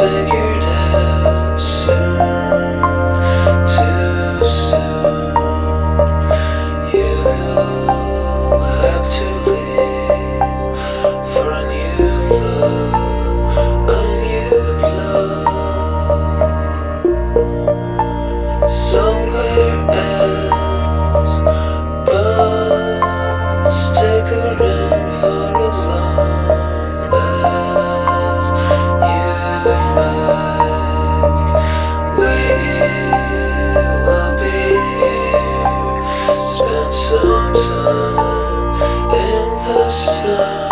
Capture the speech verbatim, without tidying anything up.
figured out soon, too soon. You have to leave for a new love, a new love, somewhere else. But stick around for as long as you like. We will be here, spend some time in the sun.